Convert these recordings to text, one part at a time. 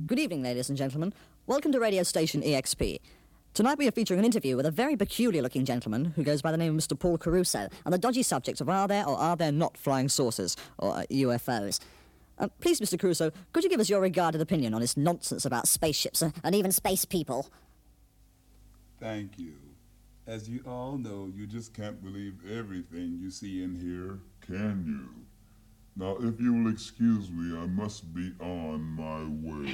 Good evening, ladies and gentlemen. Welcome to radio station EXP. Tonight we are featuring an interview with a very peculiar-looking gentleman who goes by the name of Mr. Paul Caruso on the dodgy subject of are there or are there not flying saucers, or UFOs. Please, Mr. Caruso, could you give us your regarded opinion on this nonsense about spaceships and even space people? Thank you. As you all know, you just can't believe everything you see and hear, can you? Now, if you will excuse me, I must be on my way.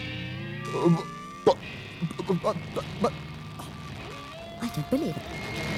But I don't believe it.